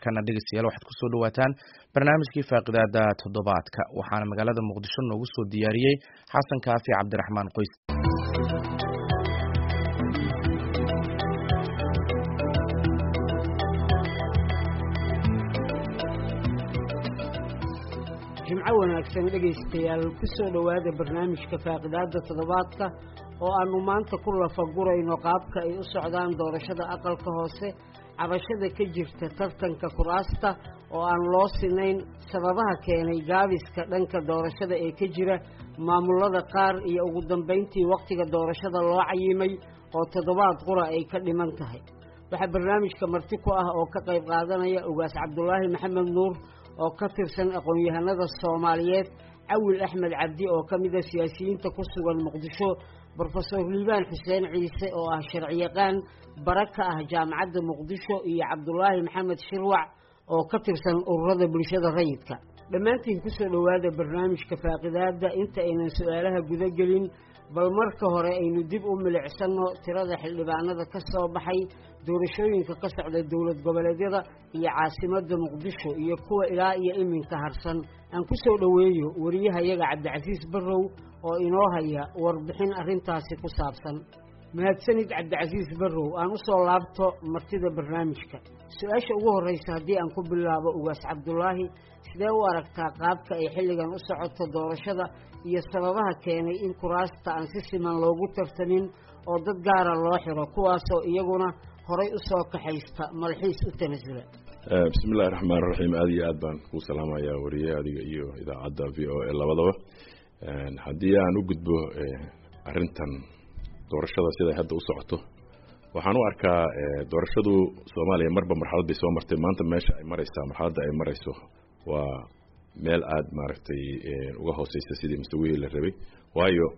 markana dhegeystayaal waxaad kusoo dhawaataan barnaamijkii faaqidaada toddobaadka waxaana magaalada muqdisho noogu soo diyaariyey xasan kaafi cabdiraxmaan qoys. jimco wanaagsan dhegaystayaal kusoo dhowaada barnaamijka faaqidaada toddobaadka oo aanu maanta ku lafagurayno qaabka ay u socdaan doorashada aqalka hoose, cabashada ka jirta tartanka kuraasta oo aan loo sinayn, sababaha keenay gaabiska dhanka doorashada ee ka jira maamulada qaar iyo ugu dambayntii wakhtiga doorashada loo cayimay oo toddobaad qura ay ka dhiman tahay. waxaa barnaamijka marti ku ah oo ka qayb qaadanaya ugaas cabdulaahi maxamed nuur oo ka tirsan aqoon-yahanada Soomaaliyeed, Cawil Axmed Cabdi oo ka mid ah siyaasiyiinta ku sugan Muqdisho, Professor Liibaan Xuseen Ciise oo ah sharciyaqaan baraka ah Jaamacadda Muqdisho, iyo Cabdulaahi Maxamed Shirwac oo ka tirsan ururada bulshada rayidka. dhammaantiin ku soo dhowaada barnaamijka faaqidaada. inta aynan su'aalaha guda gelin, bal marka hore aynu dib u milicsano tirada xildhibaanada ka soo baxay doorashooyinka ka socda dowlad goboleedyada iyo caasimadda Muqdisho iyo kuwa ilaa iyo iminka harsan. aan ku soo dhoweeyo wariyahayaga Cabdicasiis Barrow oo inoo haya warbixin arrintaasi ku saabsan. mahadsanid Cabdicasiis Barrow. aan u soo laabto martida barnaamijka. su-aasha ugu horreysa haddii aan ku bilaabo ugaas Cabdulaahi, sidee u aragtaa qaabka ay xilligan u socoto doorashada iyo sababaha keenay in kuraasta aan si siman loogu tartamin oo dad gaara loo xiro, kuwaasoo iyaguna horay u soo kaxaysta malxiis u tanasula? bismillahi raxmaan raxiim. aad iyo aad baan ku salaamayaa wariyaha adiga iyo idaacadda VOA labadaba. haddii aan u gudbo arrintan doorashada sida hadda u socoto, waxaan u arkaa doorashadu Soomaaliya marba marxalad bay soo martay. maanta meesha ay maraysaa, marxaladda ay marayso waa meel aad maaragtay uga hooseysa sidii mustawihii la rabay, waayo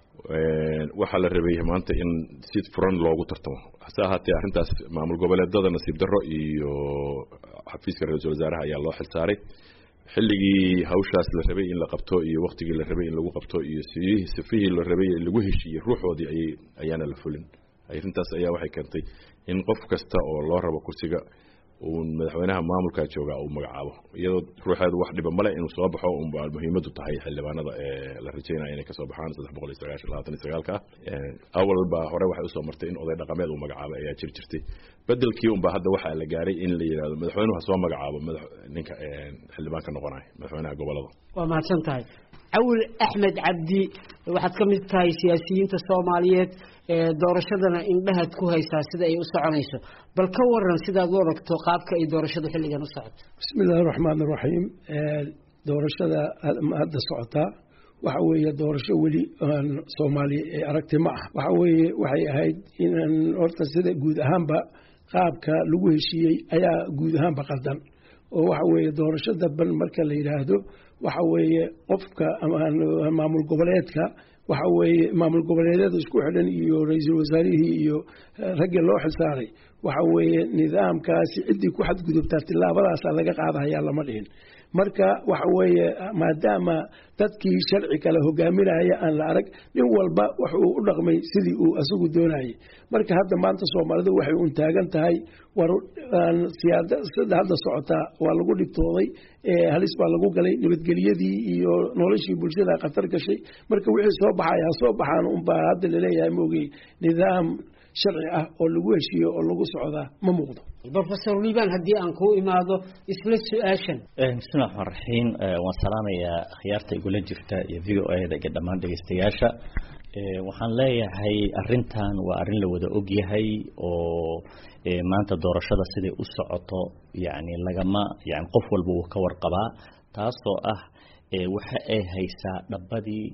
waxaa la rabay maanta in si furan loogu tartamo. hase ahaatee arrintaas maamul goboleedada nasiib darro iyo xafiiska ra-iisul wasaaraha ayaa loo xilsaaray. xilligii hawshaas la rabay in la qabto iyo waqtigii la rabay in lagu qabto iyo sifihii la rabay in lagu heshiiyey ruuxoodii ayaana la fulin. arrintaas ayaa waxay keentay in qof kasta oo loo rabo kursiga uu madaxweynaha maamulka jooga uu magacaabo, iyadoo ruuxeedu wax dhiba male inuu soo baxo. baa muhiimadu tahay xildhibaanada la rajaynayo inay ka soo baxaan 329 awal baa hore waxay u soo martay in oday dhaqameed uu magacaabo ayaa jirtay. bedelkii baa hadda waxa la gaaray in la yiraahdo madaxweynuhu soo magacaabo ninka xildhibaanka noqonaya madaxweynaha gobolada. waa mahadsan tahay. Cawil Axmed Cabdi, waxaad ka mid tahay siyaasiyiinta Soomaaliyeed ee doorashadana indhahaad ku haysaa sida ay u soconayso. bal ka waran sidaad u aragto qaabka ay doorashadu xilligan u socoto? bismillaahi raxmaani raxiim. doorashada hadda socota waxa weeye doorasho weli aan Soomaaliya ay aragtay ma ah. waxa weeye waxay ahayd in horta sida guud ahaanba qaabka lagu heshiiyey ayaa guud ahaanba qaldan, oo waxa weeye doorashada ban marka la yiraahdo waxa weeye qofka ama maamul goboleedka, waxa weeye maamul goboleedyada isku xidhan iyo ra'iisul wasaarihii iyo ragga loo xilsaaray, waxa weeye nidaamkaasi cidii ku xadgudubtaa tilaabadaas laga qaadayaa lama dhihin. marka waxa weeye maadaama dadkii sharci kale hogaaminaya aan la arag, nin walba wuxuu u dhaqmay sidii uu asagu doonayay. marka hadda maanta Soomaalidu waxay u taagan tahay war siyaasadda hadda socota waa lagu dhibtooday, halis baa lagu galay, nabadgelyadii iyo noloshii bulshada khatar gashay. marka wixii soo baxaan baa hadda la leeyahay moogay nidaam sharci ah oo lagu heshiiyo oo lagu socdaa ma muuqdo. Professor Liibaan, haddii aan ku imaado isla su'aashan. bismillahi rahmaani rahiim. waan salaamayaa khiyaarta igula jirta iyo VOA-da iyo dhammaan dhageystayaasha. waxaan leeyahay arrintan waa arrin la wada ogyahay oo maanta doorashada siday u socoto yani qof walba uu ka warqabaa, taasoo ah waxa ay haysaa dhabadii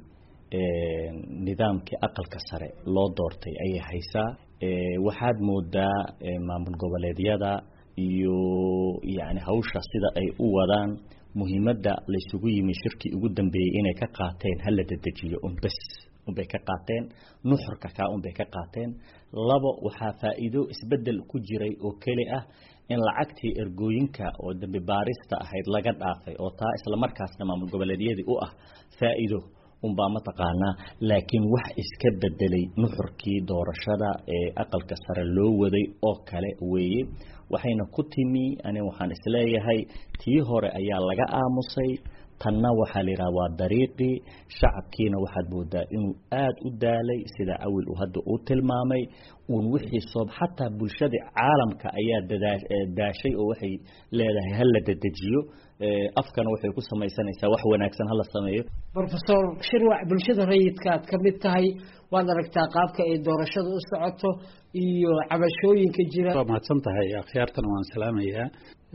nidaamkii aqalka sare loo doortay ayay haysaa. waxaad moodaa maamul goboleedyada iyo hawsha sida ay u wadaan, muhiimadda la isugu yimi shirkii ugu dambeeyay inay ka qaateen hala dedejiyo unbay ka qaateen, nuxurka ka unbay ka qaateen. labo, waxaa faa'iido isbedel ku jiray oo keli ah in lacagtii ergooyinka oo dambi baarista ahayd laga dhaafay, oo taa isla markaasna maamul goboleedyadii u ah faa'iido unbaa mataqaanaa laakiin wax iska bedelay nuxurkii doorashada ee aqalka sare loo waday oo kale weeye waxayna ku timi ani waxaan isleeyahay tii hore ayaa laga aamusay tanna waxaa la yidhaha waa dariiqii shacabkiina waxaad moodaa inuu aad u daalay sida awil uu hadda uu tilmaamay uun wixii soob xataa bulshada caalamka ayaa daashay oo waxay leedahay hala dedejiyo afkana waxay ku samaysanaysaa wax wanaagsan hala sameeyo. Professor Shirwac, bulshada rayidka aad ka mid tahay waad aragtaa qaabka ay doorashada u socoto iyo cabashooyinka jira. Waa mahadsan tahay akhyaartan waan salaamayaa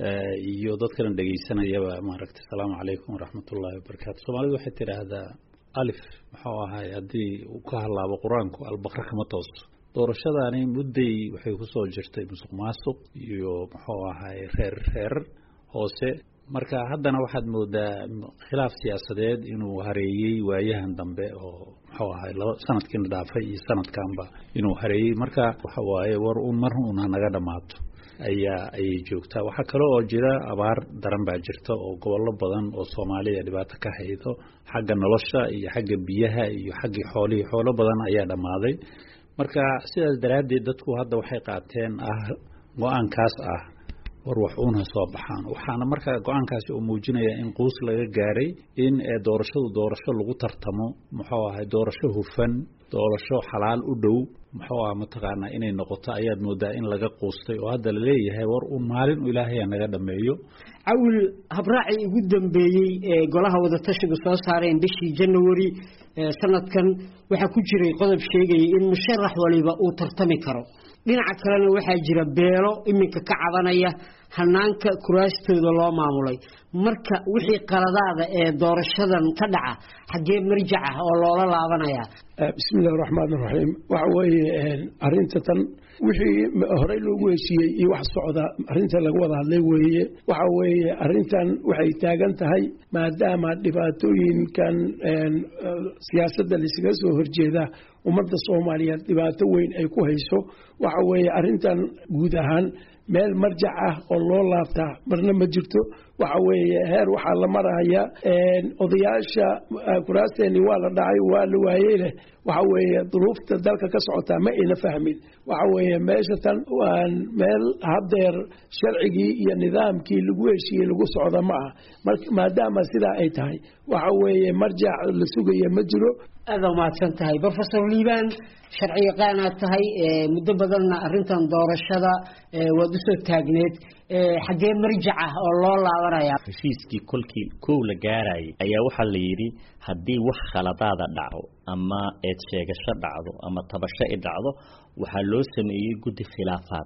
iyo dadkana dhageysanayaba maaragtay salaamu calaykum waraxmatullaahi wabarakaatu. Soomaalidu waxay tidhaahdaa alif muxuu ahaay haddii uu ka halaabo qur-aanku albaqra kama tooso. doorashadaani mudday waxay ku soo jirtay musuq maasuq iyo muxuu ahaay reer hoose marka haddana waxaad moodaa khilaaf siyaasadeed inuu hareeyay waayahan dambe oo muxuu ahaay sanadkiina dhaafay iyo sanadkanba inuu hareeyay marka waxa waaye war mar naga dhamaato ayay joogtaa. waxaa kale oo jira abaar daran baa jirta oo gobollo badan oo Soomaaliya dhibaato ka haydo xagga nolosha iyo xagga biyaha iyo xagga xoolo badan ayaa dhamaaday marka sidaas daraadeed dadku hadda waxay qaateen go'aankaas war wax uuna soo baxaan waxaana marka go'aankaasi uu muujinaya in qoys laga gaaray in doorasho lagu tartamo muxuu ahay doorasho hufan doorasho xalaal u dhow muxuu ahaa mataqaana inay noqoto ayaad moodaa in laga qoostay oo hadda la leeyahay war maalin Ilaahay naga dhameeyo. awil habraaci ugu dambeeyay ee golaha wada tashiga soo saareen bishii January sanadkan waxa ku jiray qodob sheegay in musharax waliba uu tartami karo dhinaca kalena waxa jira beelo iminka ka cabanaya hanaanka kuraastooda loo maamulay marka wixii qaladaada ee doorashadan ka dhaca xagee marjac ah oo loola laabanaya. bismillaahir rahmaanir rahiim waxa weeye arinta tan wixii hore loogu heshiiyay iyo wax socda arinta laga wada hadlay weeye waxa weeye arintan waxay taagan tahay maadaama dhibaatooyinkan siyaasadda la isaga soo horjeeda ummadda Soomaaliyeed dhibaato weyn ay ku hayso waxa weeye arintan guud ahaan meel marjac ah oo loo laabtaa marna ma jirto waxa weeye heer waxa la marayaa odayaasha kuraasteeni waa la dhacay waa la waayay leh waxa weeye duruufta dalka ka socota ma ina fahmin waxa weeye meesha tan waa meel hadeer sharcigii iyo nidaamkii lagu heshiiyay lagu socdo ma aha maadaama sidaa ay tahay waxa weeye marjac la sugayo ma jiro. aad ma tahay Professor Liban sharci yaqaan tahay muddo badanna arintan doorashada wad u soo taagneed xagee marjac ah oo loo laabanaya heshiiskii kolkii koow la gaaray ayaa waxa la yiri hadii wax khaladaada dhaco ama eed sheegasho dhacdo ama tabasho dhacdo waxa loo sameeyay guddi khilaafaad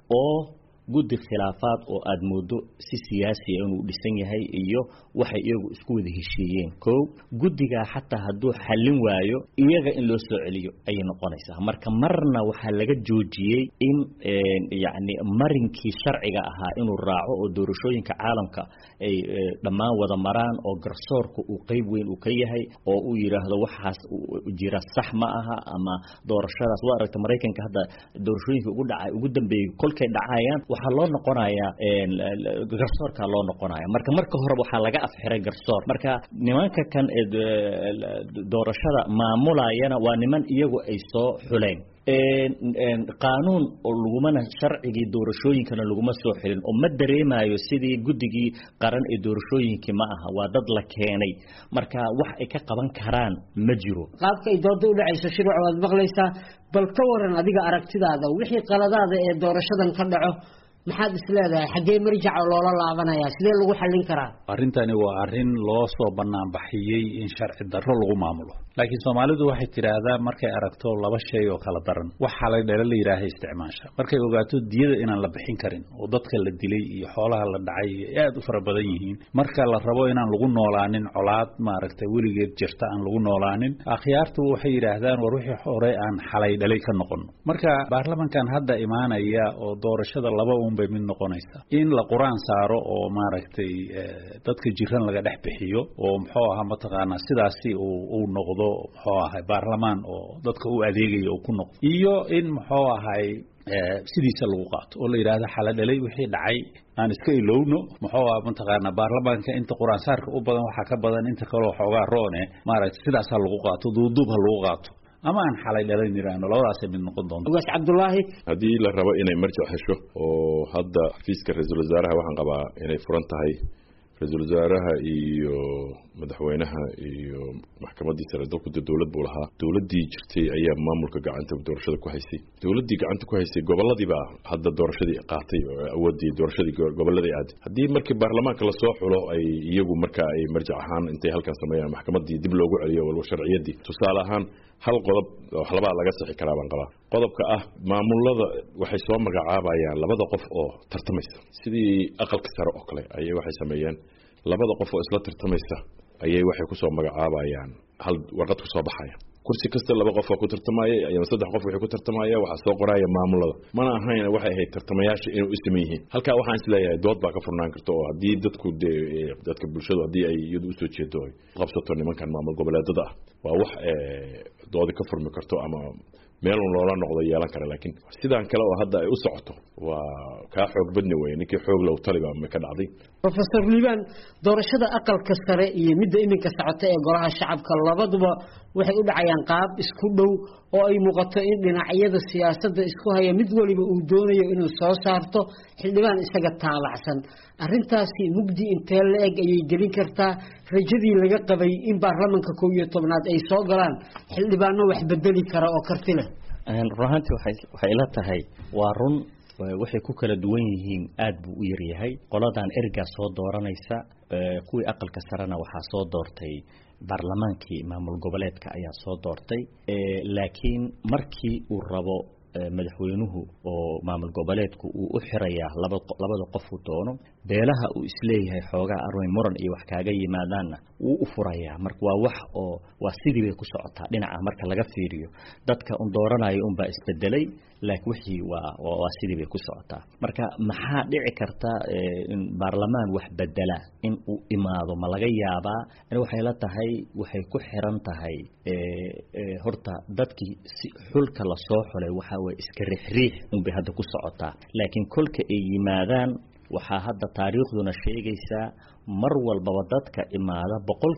oo aad moodo si siyaasi ah inuu dhisan yahay iyo waxay iyagu isku wada heshiiyeen koow guddiga xataa haduu xalin waayo iyaga in loo soo celiyo ay noqonaysaa marka marna waxa laga joojiyay in yaani marinkii sharciga ahaa inuu raaco oo doorashooyinka caalamka ay dhamaan wada maraan oo garsoorku uu qayb weyn uu ka yahay oo uu yiraahdo waxaas jira sax ma aha ama doorashadaas waa aragtay Mareykanka hadda doorashooyinka ugu dambeeyay kolkay dhacayaan waxa loo noqonayaa garsoorka loo noqonayaa marka hore waxa laga afxiray garsoor marka nimanka kan doorashada maamulayana waa niman iyagu ay soo xuleen qaanuun oo lagumana sharcigi doorashooyinkana laguma soo xilin oo ma dareemayo sidii guddigii qaran ee doorashooyinka ma aha waa dad la keenay marka wax ay ka qaban karaan ma jiro qaabka ay doodo u dhacayso shirwac waad maqlaysaa bal ka waran adiga aragtidaada wixii qaladaada ee doorashadan ka dhaco maxaad isleedahay xagee marjac loola laabanaya sidee lagu xalin karaa arintani waa arin loo soo banaan baxiyay in sharci darro lagu maamulo laakiin Soomaalidu waxay tiraahdaa markay aragto laba shay oo kala daran waxa la yiraahdaa isticmaasha markay ogaato diyada inaan la bixin karin oo dadka la dilay iyo xoolaha la dhacay aad u fara badan yihiin marka la rabo inaan lagu noolaanin colaad ma aragtay weligeed jirta aan lagu noolaanin akhyaartu waxay yiraahdaan war wixii hore aan xalay dhalay ka noqon marka baarlamankan hadda imaanaya oo doorashada laba bay mid noqonaysaa in la quraan saaro oo maaragtay dadka jiran laga dhex bixiyo oo muxuu ahaa mataqaanaa sidaasi uu noqdo muxuu ahaa baarlamaan oo dadka u adeegaya uu ku noqdo iyo in muxuu ahaa sidiisa lagu qaato oo la yiraahdo xala dhalay wixii dhacay aan iska ilowno muxuu ahaa mataqaanaa baarlamaanka inta quraan saarka u badan waxa ka badan inta kale waxoogaa roone maaragtay sidaas ha lagu qaato duuduub ha lagu qaato ama aan xalay dhalay niraano labadaas mid noqon doonto ugaas Cabdullaahi haddii la rabo inay marjac hesho oo hadda xafiiska ra'iisul wasaaraha waxaan qabaa inay furan tahay ra'iisul wasaaraha iyo madaxweynaha iyo maxkamaddii sare dalku dawlad buu lahaa dawladdii jirtay ayaa maamulka gacanta doorashada ku haysay dawladdii gacanta ku haysay gobolladii baa hadda doorashadii qaatay awoodii doorashadii gobolladii aad haddii markii baarlamaanka la soo xulo ay iyagu marka ay marjac ahaan intay halkan sameeyaan maxkamaddii dib loogu celiyo walba sharciyadii tusaale ahaan hal qodob wax laba laga sixi karaa baan qabaa qodobka ah maamulada waxay soo magacaabayaan labada qof oo tartamaysa sidii aqalka sare oo kale ayay waxay sameeyeen labada qof oo isla tartamaysa ayay waxay ku soo magacaabayaan hal warqad ku soo baxaya kursi kasta laba qof oo ku tartamaya ama saddex qof waxay ku tartamaya waxa soo qoraya maamulada mana ahayn waxay ahayd tartamayaasha inuu isma yihiin halka waxaan isleeyahay dood baa ka furnaan karto oo hadii dadka bulshadu hadii ay iyadu soo jeedo qabsato nimankan maamul goboleedada ah waa wax dood ka furmi karto ama meel loola noqdo yeelan kara laakiin sidaan kale oo hadda ay u socoto waa ka xoog badni weey ninkii xoog loo taliba ma ka dhacday Professor Liban doorashada aqalka sare iyo midda iminka socota ee golaha shacabka labaduba waxay u dhacayaan qaab isku dhow oo ay muuqato in dhinacyada siyaasadda isku haya mid waliba uu doonayo inuu soo saarto xildhibaan isaga taalacsan arrintaasi mugdi intee la eg ayay gelin kartaa rajadii laga qabay in baarlamaanka 11aad ay soo galaan xildhibaano wax bedeli kara oo karti leh ruuxantii waxay ila tahay waa run waxay ku kala duwan yihiin aad buu u yar yahay qoladan erga soo dooranaysa kuwii aqalka sarena waxa soo doortay baarlamaankii maamul goboleedka ayaa soo doortay laakiin markii uu rabo madaxweynuhu oo maamul goboleedku uu u xirayaa labada qof uu doono beelaha uu isleeyahay xoogaa arway muran iyo wax kaaga yimaadaanna wuu u furayaa marka waa wax oo waa sidii bay ku socotaa dhinaca marka laga fiiriyo dadka un dooranayo un baa isbedelay laakiin wixii waa sidii bay ku socotaa marka maxaa dhici karta in baarlamaan wax bedela in uu imaado ma laga yaabaa in waxay la tahay waxay ku xiran tahay horta dadkii si xulka la soo xulay waxa way iska riix un bay hadda ku socotaa laakiin kolka ay yimaadaan waxaa hadda taariikhduna sheegaysaa mar walbaba dadka imaada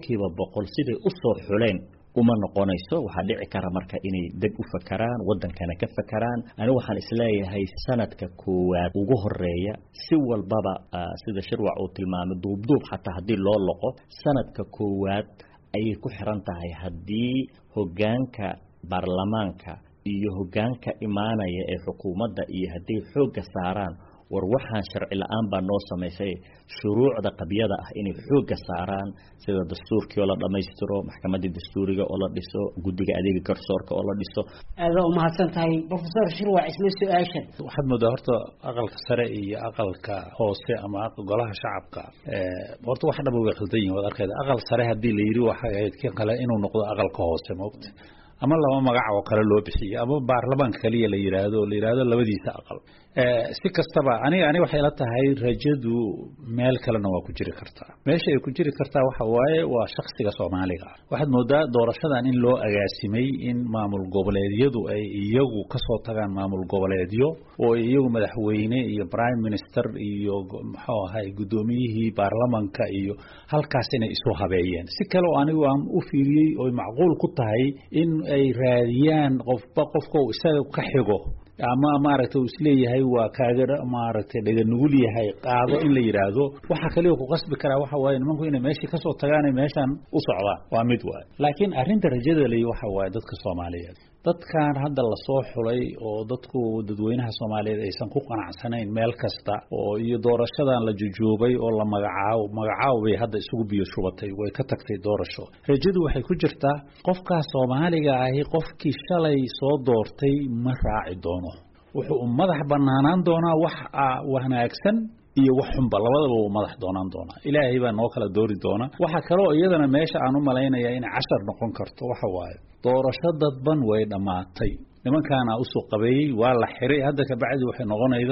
100% siday u soo xuleen uma noqonayso waxa dhici kara marka inay dad u fakaraan wadankana ka fakaraan anigu waxaan isleeyahay sanadka koowaad ugu horeeya si walbaba sida shirwac uu tilmaamay duubduub xataa hadii loo loqo sanadka koowaad ayay ku xiran tahay hadii hogaanka baarlamaanka iyo hogaanka imaanaya ee xukuumadda iyo hadii xooga saaraan war waxaan sharci la'aan baa noo sameysay shuruucda qabiyada ah inay xooga saaraan sida dastuurkii oo la dhameystiro maxkamadda dastuuriga oo la dhiso guddiga adeega garsoorka oo la dhiso aad u mahadsan tahay Professor Shirwac isla su'aashan waxaad moodaa horta aqalka sare iyo aqalka hoose ama golaha shacabka horta wax dhab uga khaldan yihiin wada arkayda aqal sare hadii la yiri waxa ay kale inuu noqdo aqalka hoose moogta ama laba magac oo kale loo bixiyo ama baarlamaan kaliya la yiraahdo labadiisa aqal si kastaba ani waxay la tahay rajadu meel kalena waa ku jiri kartaa meesha ay ku jiri kartaa waxa waaye waa shakhsiga Soomaaliga waxaad moodaa doorashadan in loo agaasimay in maamul goboleedyadu ay iyagu ka soo tagaan maamul goboleedyo oo iyagu madaxweyne iyo prime minister iyo maxaa ahay gudoomiyihii baarlamaanka iyo halkaas inay isu habeeyeen si kale oo anigu aan u fiiriyay oo macquul ku tahay in ay raadiyaan qofka isaga ka xigo ama maaragtay isleeyahay waa kaaga maaragtay dhaga nugul yahay qaado in la yiraahdo waxa kale oo ku qasbi kara waxa waaye nimanku inay meeshii ka soo tagaan meeshan u socdaan waa mid waay laakiin arrinta rajada leh waxa waaye dadka Soomaaliyeed dadkan hadda la soo xulay oo dadweynaha Soomaaliyeed aysan ku qanacsanayn meel kasta oo iyo doorashadan la jujuubay oo la magacaabay hadda isugu biyo shubatay way ka tagtay doorasho rajadu waxay ku jirtaa qofka Soomaaliga ahi qofkii shalay soo doortay ma raaci doono wuxuu madax banaanaan doonaa wax wanaagsan iyo wax xunba labadaba uu madax doonaan doona ilaahay baa noo kala doori doona waxa kale oo iyadana meesha aan u maleynaya in 10 noqon karto waxa waaye doorasho dadban way dhamaatay nimankaana u soo qabeeyay waa la xiray hadda ka bacdi waxay noqonaydaa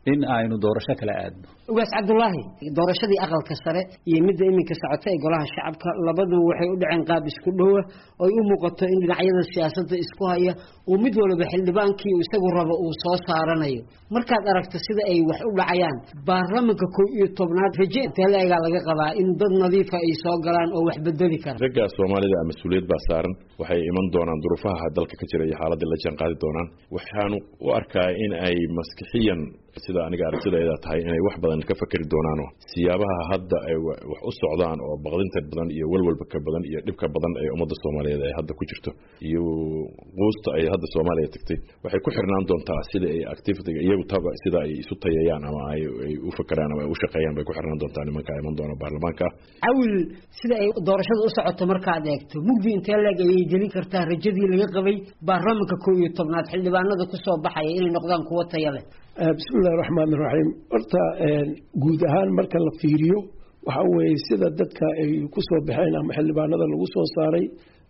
in aynu doorasho kala aadno. ugaas Cabdullaahi doorashadii aqalka sare iyo midda iminka socotay golaha shacabka labadu waxay u dhaceen qaab isku dhow oo ay u muuqato in dhinacyada siyaasadda isku haya oo mid walba xildhibaankii isagu rabo uu soo saaranayo markaad aragto sida ay wax u dhacayaan baarlamaanka 11aad rajeynta laga qabaa in dad nadiif ah ay soo galaan oo wax bedeli kara ragga Soomaalida ama mas'uuliyad baa saaran waxay iman doonaan duruufaha dalka ka jira iyo xaaladda la jaan qaadi doonaan waxaanu u arkaa in ay maskixiyan sida aniga aragtidayda tahay inay wax badan ka fakari doonaan siyaabaha hadda ay wax u socdaan oo baqdinta badan iyo walwalba ka badan iyo dhibka badan ee ummadda Soomaaliyeed ay hadda ku jirto iyo qoysta ay hadda Soomaaliya tagtay waxay ku xirnaan doontaa sida ay activity iyagu taba sida ay isu tayayaan ama ay u fakaraan ama ay u shaqeeyaan bay ku xirnaan doontaa nimanka iman doona baarlamaanka awil sida ay doorashada u socoto markaad eegto mugdi intee laga ay gelin kartaa rajadii laga qabay baarlamaanka 11aad xildhibaanada ku soo baxay inay noqdaan kuwa tayo leh بسم الله الرحمن الرحيم horta guud ahaan marka la fiiriyo waxa weeye sida dadka ay ku soo baxeen ama xildhibaanada lagu soo saaray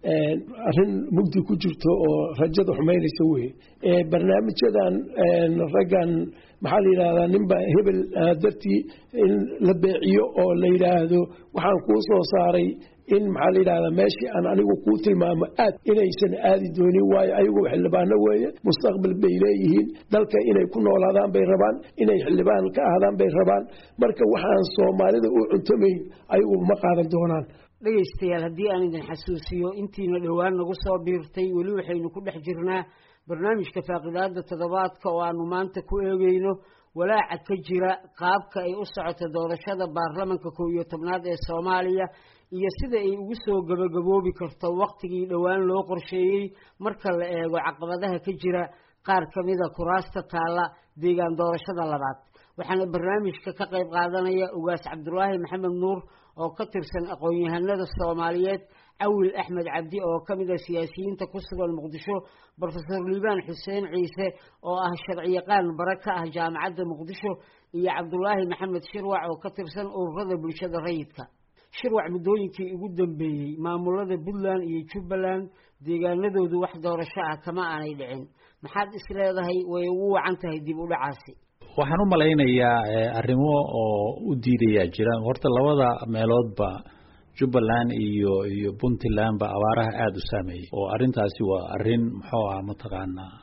arrin mugdi ku jirto oo rajada xumeynaysa weeye barnaamijyadan raggan maxaa la yiraahdaa ninba hebel dartii in la beeciyo oo la yiraahdo waxaan ku soo saaray in maxaa la yiraahdaa meeshii aan anigu ku tilmaamo aad inaysan aadi doonin waayo ayagu xildhibaano weeye mustaqbal bay leeyihiin dalka inay ku noolaadaan bay rabaan inay xildhibaan ka ahdaan bay rabaan marka waxaan Soomaalida u cuntameyn ayagu ma qaadan doonaan dhageystayaal haddii aan idin xasuusiyo intiina dhawaan nagu soo biirtay weli waxaynu ku dhex jirnaa barnaamijka faaqidaada toddobaadka oo aanu maanta ku eegayno walaaca ka jira qaabka ay u socoto doorashada baarlamaanka 11aad ee Soomaaliya iyo sida ay ugu soo gabagaboobi karto waqtigii dhawaan loo qorsheeyay marka la eego caqabadaha ka jira qaar kamida kuraasta taala deegaan doorashada labaad waxaana barnaamijka ka qayb qaadanaya ugaas Cabdullaahi Maxamed Nuur oo ka tirsan aqoon-yahanada Soomaaliyeed awil Axmed Cabdi oo kamida siyaasiyiinta ku sugan Muqdisho Professor Liibaan Xuseen Ciise oo ah sharciyaqaan baraka ah jaamacadda Muqdisho iyo Cabdullaahi Maxamed Shirwac oo ka tirsan ururada bulshada rayidka shirwac muddooyinkii ugu dambeeyay maamulada Puntland iyo Jubbaland deegaanadoodu wax doorasho ah kama aanay dhicin maxaad isleedahay way ugu wacan tahay dib u dhacaasi waxaan u malaynayaa arrimo oo u diidaya jiraan horta labada meeloodba Jubbaland iyo Puntland ba abaaraha aad u saameeyay oo arintaasi waa arin muxuu ah mataqaanaa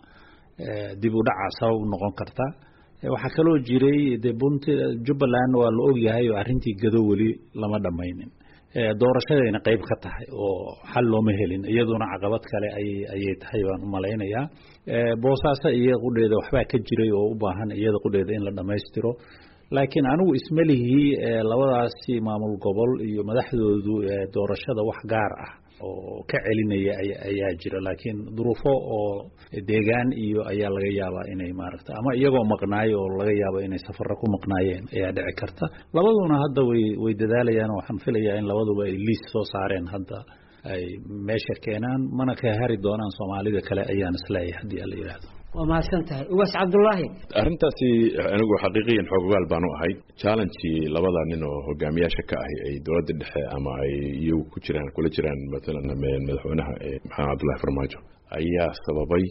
dib u dhaca sabab noqon karta waxa kaloo jiray Jubbaland waa la og yahay oo arintii gado wali lama dhamaynin doorashadayna qayb ka tahay oo xal looma helin iyaduna caqabad kale ayay tahay baan u malaynayaa boosaaso iyo qudheeda waxba ka jiray oo u baahan iyada qudheeda in la dhameystiro laakiin anigu ismalihi labadaasi maamul gobol iyo madaxdoodu doorashada wax gaar ah oo ka celinaya ayaa jira laakiin duruufo oo deegaan iyo ayaa laga yaabaa inay maaragta ama iyagoo maqnaayo oo laga yaabo inay safarro ku maqnaayeen ayaa dhici karta labaduna hadda way dadaalayaan waxaan filayaa in labaduba ay liis soo saareen hadda ay meesha keenaan mana ka hari doonaan Soomaalida kale ayaan isleeyahay hadii la yiraahdo وما سنتهي ugaas Cabdullaahi arintaasi anigu xaqiiqiyan xogaal baan u ahay challenge labada nin oo hogaamiyaasha ka ah ay dawladda dhexe ama ay iyagu ku jiraan kula jiraan mesela madaxweynaha Maxamed Abdullaahi Farmaajo ayaa sababay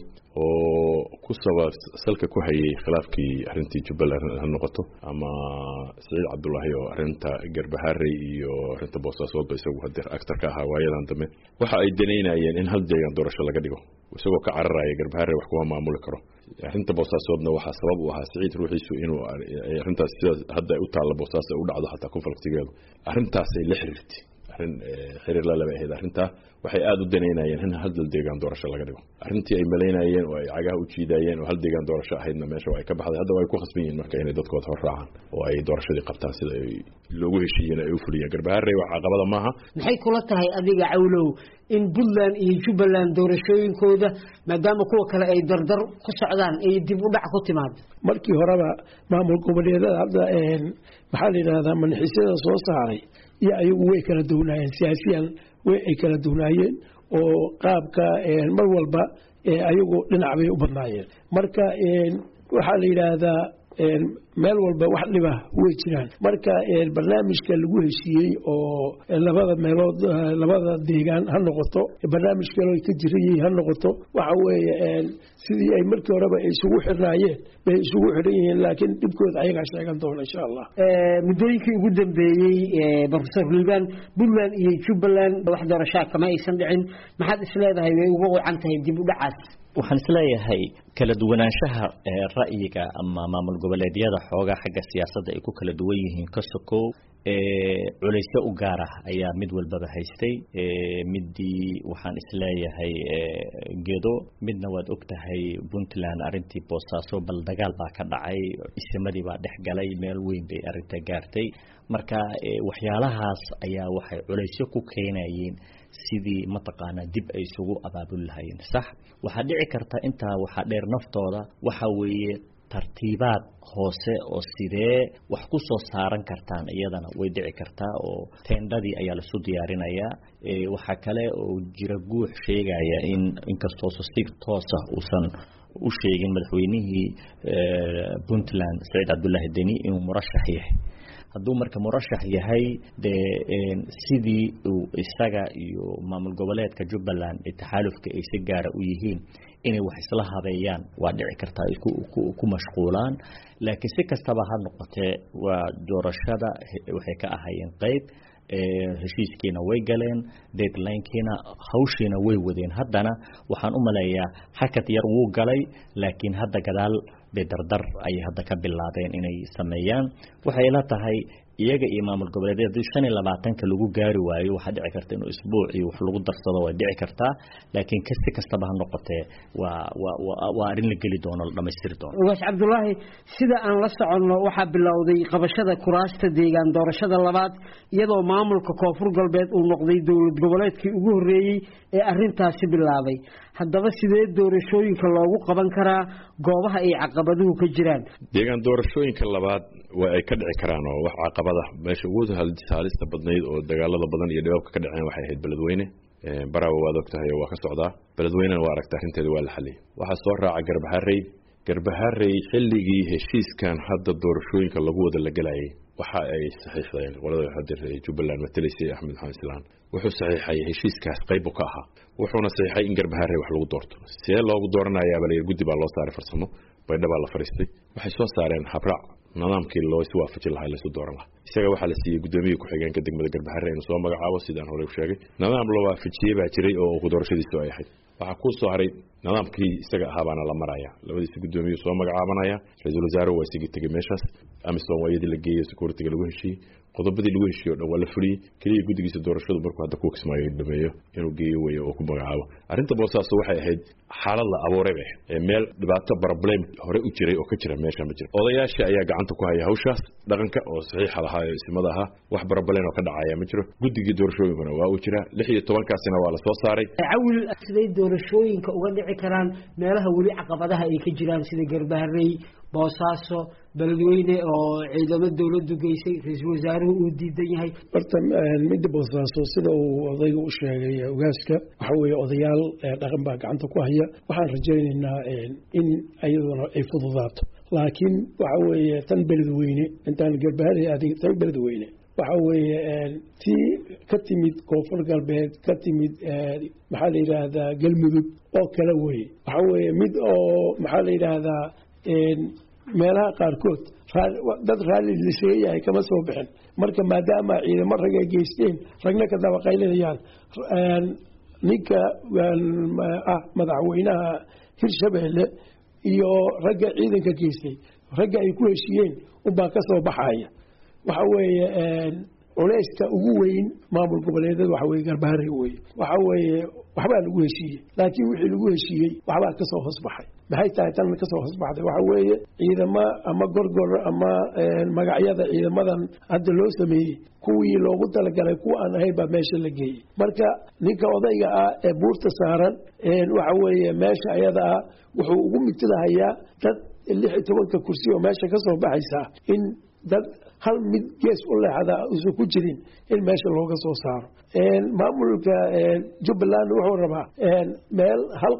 oo ku sabab salka ku hayay khilaafkii arintii Jubbaland ha noqoto ama Saciid Cabdullaahi oo arinta Garbaharey iyo arinta Boosaaso isagu hadir actor ka ahaa waayadan dambe waxa ay daneynayeen in hal deegaan doorasho laga dhigo isagoo ka cararaya Garbaharey wax kuma maamuli karo arinta Boosaasoodna waxa sabab u ahaa Saciid ruuxiisu inuu arintaas hadda u taalo Boosaaso u dhacdo hatta konfliktigeedu arintaas ay la xiriirtay arin xiriir la leeyahay arinta waxay aad u daneynayeen in hal deegaan doorasho laga dhigo arintii ay maleynayeen oo ay cagaha u jiidayeen oo hal deegaan doorasho ahaydna meesha ay ka baxday hadda way ku khasban yihiin marka inay dadkooda hor raacaan oo ay doorashadii qabtaan sida ay loogu heshiiyeen ay u fuliyeen Garbaharey wax caqabada maaha maxay kula tahay adiga Cawlow in Puntland iyo Jubbaland doorashooyinkooda maadaama kuwa kale ay dardar ku socdaan ay dib u dhac ku timaado markii horeba maamul goboleedyada hadda maxaa la yiraahdaa manxiisada soo saaray iyo ayagu way kala duwanaayeen siyaasiyan way ay kala duwanaayeen oo qaabka mar walba ayagu dhinac bay u badnaayeen marka waxa la yiraahdaa meel walba wax dhiba way jiraan marka barnaamijka lagu heshiiyey oo labada meelood labada deegaan ha noqoto barnaamij kale ay ka jirayeen ha noqoto waxa weeye sidii ay markii horeba isugu xirnaayeen bay isugu xiran yihiin laakiin dhibkooda ayaga sheegan doona insha Allah muddooyinkii ugu dambeeyay professor Liban Puntland iyo Jubbaland wax doorasho kama aysan dhicin maxaad isleedahay way ugu wacan tahay dib u dhacaas waxaan isleeyahay kala duwanaanshaha ra'yiga ama maamul goboleedyada xoogaa xagga siyaasadda ay ku kala duwan yihiin ka sokow culaysyo u gaar ah ayaa mid walbaba haystay midii waxaan isleeyahay gedo midna waad ogtahay Puntland arintii boosaaso bal dagaal baa ka dhacay isimadii baa dhex galay meel weyn bay arinta gaartay marka waxyaalahaas ayaa waxay culaysyo ku keenayeen sidii mataqaana dib ay isugu abaabul lahayn sax waxa dhici karta inta waxa dheer naftooda waxa weeye tartiibaad hoose oo sidee wax ku soo saaran kartaan iyadana way dhici kartaa oo teendadii ayaa la soo diyaarinayaa waxa kale oo jira guux sheegaya in inkastoo si toos ah uusan u sheegin madaxweynihii Puntland Said Abdullahi Deni inuu murashax yahay hadduu marka murashax yahay sidii uu isaga iyo maamul goboleedka Jubbaland taxaalufka ay si gaar ah u yihiin inay wax isla habeeyaan waa dhici kartaa ay ku mashquulaan laakiin si kastaba ha noqotee waa doorashada waxay ka ahaayeen qayb heshiiskiina way galeen deadline-kiina hawshiina way wadeen haddana waxaan u maleeyaa hakad yar wuu galay laakiin hadda gadaal bay dardar ay hadda ka bilaabeen inay sameeyaan waxay la tahay iyaga iyo maamul goboleedyada 25 lagu gaari waayo waxa dhici karta inuu isbuuc iyo wax lagu darsado way dhici kartaa laakiin kasi kastaba ha noqotee waa arin la geli doono la dhameystiri doono Ugaas Cabdullaahi sida aan la soconno waxa bilowday qabashada kuraasta deegaan doorashada labaad iyadoo maamulka Koonfur Galbeed uu noqday dawlad goboleedkii ugu horeeyay ee arintaasi bilaabay haddaba sidee doorashooyinka loogu qaban karaa goobaha ay caqabaduhu ka jiraan deegaan doorashooyinka labaad way ay ka dhici karaan oo wax caqabada meesha ugu halista badnayd oo dagaalada badan iyo dhibabka ka dhaceen waxay ahayd beledweyne barawa waad ogtahay waa ka socdaa beledweynena waa aragtaa arrinteeda waa la xaliyay waxa soo raaca garbaharey xilligii heshiiskan hadda doorashooyinka lagu wada la galayay waxa ay saxiixdeen qolada hadir Jubbaland matalaysay Axmed Xasan Islaan wuxuu saxiixay heshiiskaas qayb ka ahaa wuxuuna saxiixay in garbaharey wax lagu doorto si loogu dooranayaa bal guddi baa loo saaray farsamo baydhaba la fariistay waxay soo saareen habraac nidaamkii loo is waafajin lahaa la soo dooran lahaa isaga waxa la siiyay gudoomiye ku xigeenka degmada garbaharey inuu soo magacaabo sidaan hore u sheegay nidaam loo waafajiyay baa jiray oo ku doorashadiisu ay ahayd waxa ku soo haray nidaamkii isaga ahaabana la maraya labadiisa gudoomiye soo magacaabanaya ra'iisul wasaare waa sigi tagay meeshaas amisom waayadii la geeyay security lagu heshiiyay qodobadii lagu heshiiyay oo wala fuliyay kaliya guddigiisa doorashadu markuu hadda ku kismaayo dhameeyo inuu geeyo way oo ku magacaabo arrinta boosaaso waxay ahayd xaalad la abuuray ee meel dhibaato problem hore u jiray oo ka jira meesha ma jiro odayaasha ayaa gacanta ku haya hawshaas dhaqanka oo saxiix lahaa ee ismada aha wax problem oo ka dhacaya ma jiro guddigii doorashooyinkuna waa uu jira 16 kaasina waa la soo saaray awil sidee doorashooyinka uga dhici karaan meelaha wali caqabadaha ay ka jiraan sida garbaharey boosaaso beledweyne oo ciidamada dawladdu geysay ra'iisul wasaaruhu uu diidan yahay horta mid boosaaso sida uu odayga u sheegay ogaaska waxa weeye odayaal dhaqan baa gacanta ku haya waxaan rajaynaynaa in ayaduna ay fududaato laakiin waxa weeye tan beledweyne intaan garbaharey adig tan beledweyne waxa weeye tii ka timid Koonfur Galbeed ka timid maxaa la yiraahdaa galmudug oo kala weeye waxa weeye mid oo maxaa la yiraahdaa meelaha qaarkood dad raalli la sheegay kama soo bixin marka maadaama ciidamo rag ay geysteen ragna ka daba qaylinayaan ninka madaxweynaha Hirshabelle iyo ragga ciidanka geystay ragga ay ku heshiiyeen u baa ka soo baxaya waxa weeye culayska ugu weyn maamul goboleedyada waxa weeye garbaharey weeye waxa weeye waxbaa lagu heshiiyey laakiin wixii lagu heshiiyey waxbaa ka soo hoos baxay maxay tahay tan ka soo hoos baxday waxa weeye ciidamo ama gorgor ama magacyada ciidamadan hadda loo sameeyey kuwii loogu talagalay kuwa aan ahayn baa meesha la geeyey marka ninka odayga ah ee buurta saaran waxa weeye meesha ayada ah wuxuu ugu mitlahayaa dad 16 kursi oo meesha ka soo baxaysa in dad hal mid gees u leexda usu ku jirin in meesha looga soo saaro maamulka Jubbaland wuxuu rabaa meel hal qof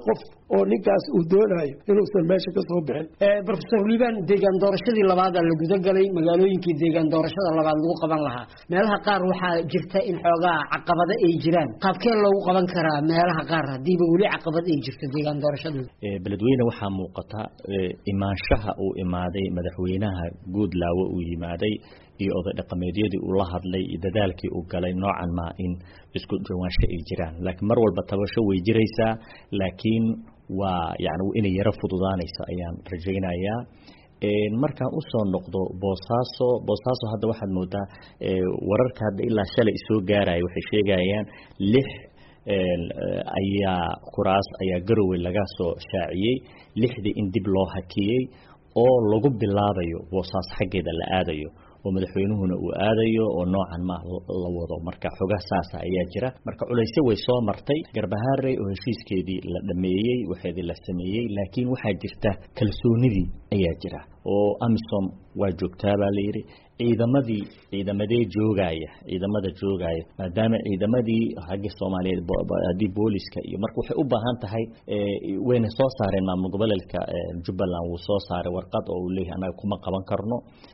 oo ninkaas uu doonayo inuusan meesha ka soo bixin. Professor Liban, deegaan doorashadii labaad la guda galay magaalooyinkii deegaan doorashada labaad lagu qaban lahaa meelaha qaar waxaa jirta in xoogaa caqabado ay jiraan. qaabkee loogu qaban karaa meelaha qaar hadiiba weli caqabad ay jirto deegaan doorashadu? beledweyne waxaa muuqata imaanshaha uu imaaday madaxweynaha Guudlaawe uu yimaaday iyo oday dhaqameedyadii uu la hadlay dadaalkii uu galay noocan ma in isku dhawaansho ay jiraan laakiin mar walba tabasho way jiraysaa laakiin waa yaani inay yara fududaanayso ayaan rajaynayaa markaan u soo noqdo Boosaaso hadda waxaad moodaa wararka hadda ilaa shalay soo gaaray waxay sheegayaan 6 ayaa kuraas ayaa Garowe laga soo shaaciyay 6 in dib loo hakiyay oo lagu bilaabayo Boosaaso xageeda la aadayo oo madaxweynuhuna uu aadayo oo noocan ma la wado marka xogaa saas ayaa jira marka culaysyo way soo martay Garbaharey oo heshiiskeedii la dhameeyay waxeedii la sameeyay laakiin waxaa jirta kalsoonidii ayaa jira oo AMISOM waa joogtaa baa la yiri ciidamadee joogaya maadaama ciidamadii xagga Soomaaliyeed hadii booliska iyo marka waxay u baahan tahay wayna soo saareen maamul goboleedka Jubbaland uu soo saaray warqad oo uu leeyahay anaga kuma qaban karno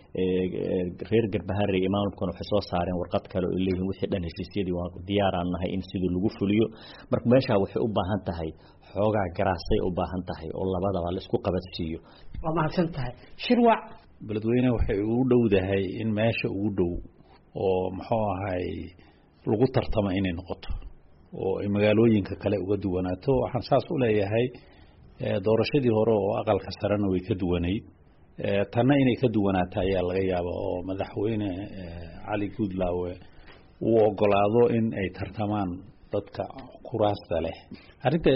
reer Garbaharey imaamkuna waxay soo saareen warqad kale oo leeyahay wixii dhan heshiisyadii waa diyaaraan nahay in sidii lagu fuliyo marka meesha waxay u baahan tahay xoogaa garaasay u baahan tahay oo labadaba la isku qabadsiiyo waa mahadsan tahay Shirwac beledweyne waxay ugu dhowdahay in meesha ugu dhow oo muxuu ahay lagu tartamo inay noqoto oo ay magaalooyinka kale uga duwanaato waxaan saas u leeyahay doorashadii hore oo aqalka sarena way ka duwanay tanna inay ka duwanaato ayaa laga yaabaa oo madaxweyne Cali Guudlaawe uu ogolaado in ay tartamaan dadka kuraasta leh arinta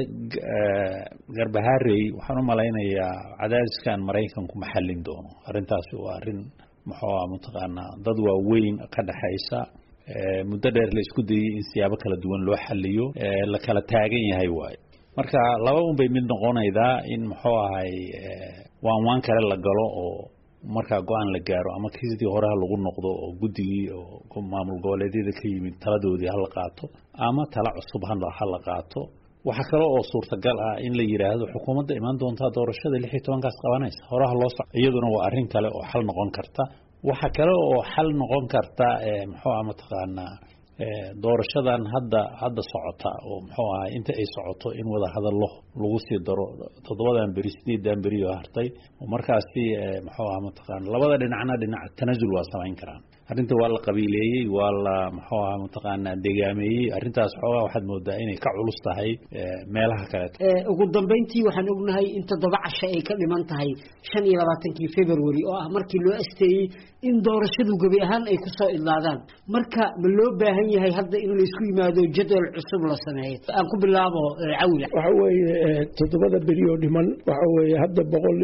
Garbaharey waxaan u malaynayaa cadaadiskan Mareykanku ma xallin doono arintaas waa arin muxuu mutaqaanaa dad waaweyn ka dhaxaysa muddo dheer la isku dayay in siyaabo kala duwan loo xalliyo la kala taagan yahay waay marka laba un bay mid noqonaydaa in muxuu ahay waan kale la galo oo marka go'aan la gaaro ama kiisadii hore lagu noqdo oo guddigii oo maamul goboleedyada ka yimid taladoodii hal qaato ama tala cusub hal qaato waxa kale oo suurtagal ah in la yiraahdo xukuumadda iman doonta doorashada 16 kaas qabanaysa horaha loo socdo iyaduna waa arrin kale oo xal noqon karta waxa kale oo xal noqon karta muxuu ama taqaanaa doorashadan hadda socota oo muxuu ahaa inta ay socoto in wada hadallo lagu sii daro 7 beri 8 beri oo hartay oo markaasi muxuu ahaa mataqaan labada dhinac tanazul waa samayn karaan arrinta waa la qabiileeyay waa la muxuu ahaa mataqaan deegaameeyay arrintaas xoogaa waxaad moodaa inay ka culus tahay meelaha kale ugu dambeyntii waxaan ognahay in 7 casho ay ka dhiman tahay 25 February oo ah markii loo asteeyay in doorashadu gabi ahaan ay ku soo idlaadaan marka ma loo baahan yahay hadda in la isku yimaado jadwal cusub la sameeyo aan ku bilaabo Cawil waxa weeye 7 beri oo dhiman waxa weeye hadda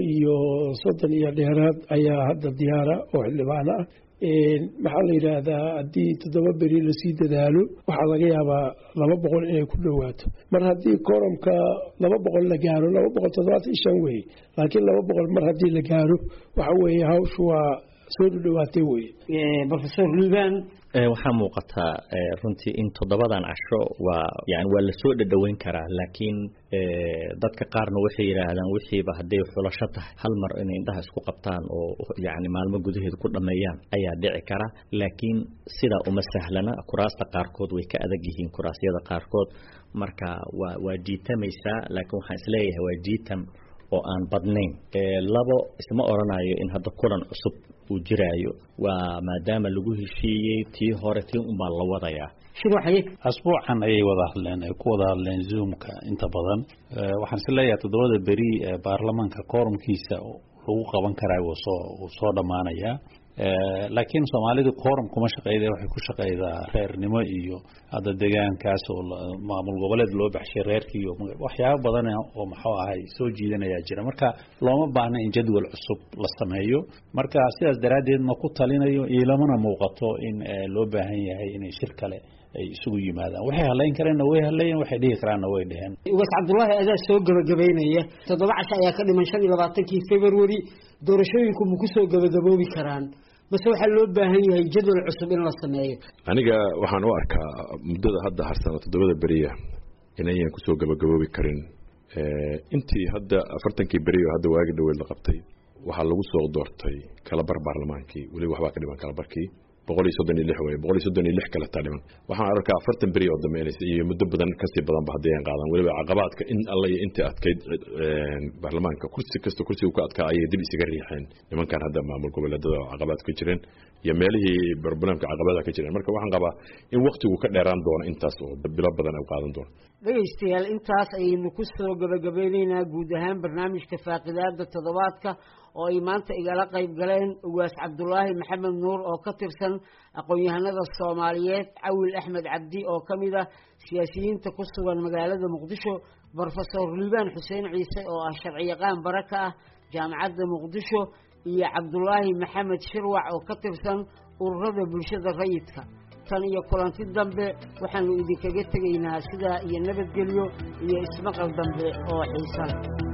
130 iyo dheeraad ayaa hadda diyaara oo xildhibaan ah maxaa la yiraahdaa hadii 7 beri la sii dadaalo waxa laga yaabaa 200 inay ku dhawaato mar hadii koramka 200 la gaaro 275 way laakiin 200 mar hadii la gaaro waxa weeye hawshu waa soo dhawaatay way Professor Liban waxaa muuqata runtii in 7dan casho waa la soo dhaweyn karaa laakiin dadka qaarna waxay yiraahdaan wixiiba haday xulasho tahay hal mar in indhaha isku qabtaan oo maalmo gudaheed ku dhameeyaan ayaa dhici kara laakiin sida uma sahlana kuraasta qaarkood way ka adag yihiin kuraasyada qaarkood marka waa jiitamaysa laakiin waxaan isleeyahay waa jiitam oo aan badnayn labo isma oranayo in hadda kulan cusub uu jiraayo waa maadaama lagu heshiiyay tii hore tii baa la wadayaa shirwaxay asbuucan ay wada hadleen Zoom-ka inta badan waxaan isleeyahay 7 beri baarlamaanka quorumkiisa lagu qaban karaa oo soo dhamaanaya laakiin Soomaalidu quorum kuma shaqeeyay waxay ku shaqeeydaa reernimo iyo hada deegaankaas oo maamul goboleed loo baxshay reerkii iyo waxyaabo badan oo maxaa ahay soo jiidanaya jira marka looma baahna in jadwal cusub la sameeyo marka sidaas daraadeed ma ku talinayo ilamana muuqato in loo baahan yahay in shir kale ay isugu yimaadaan waxay haleyn kareen way haleeyeen waxay dhigi karaan way dhaheen Ugaas Cabdullaahi adaa soo gabagabeynaya 7 casho ayaa ka dhiman 25 February doorashooyinku ma ku soo gabagaboobi karaan base waxa loo baahan yahay jadwal cusub in la sameeyo aniga waxaan u arkaa muddada hadda harsan 7 beriya inay ku soo gabagaboobi karin intii hadda 40 beri oo hadda waagi dhaweyd la qabtay waxa lagu soo doortay kala bar baarlamaankii wali waxba ka dhiman kala barkii 136 way 136 kala taliban waxaan arkaa 40 beri oo dameynaysa iyo muddo badan ka sii badan bahdeen qaadan waliba caqabaadka in alla iyo inta adkayd baarlamaanka kursi kasta kursiga ku adkaa ay dib isaga riixeen nimankan hadda maamul goboleedada caqabaad ku jireen iyo meelihii barnaamijka caqabada ka jireen marka waxaan qabaa in waqtigu ka dheeraan doono intaas oo bilo badan ay qaadan doono dhageystayaal intaas ayaynu ku soo gabagabaynaynaa guud ahaan barnaamijka faaqidaada toddobaadka oo ay maanta igala qayb galeen ugaas cabdulaahi maxamed nuur oo ka tirsan aqoon-yahanada Soomaaliyeed Cawil Axmed Cabdi oo kamid ah siyaasiyiinta ku sugan magaalada Muqdisho Professor Liban Xuseen Ciise oo ah sharci yaqaan baraka ah jaamacadda Muqdisho iyo Cabdulaahi Maxamed Shirwac oo ka tirsan ururada bulshada rayidka tan iyo kulanti dambe waxaanu idinkaga tegaynaa sida iyo nabadgelyo iyo ismaqal dambe oo xiiso leh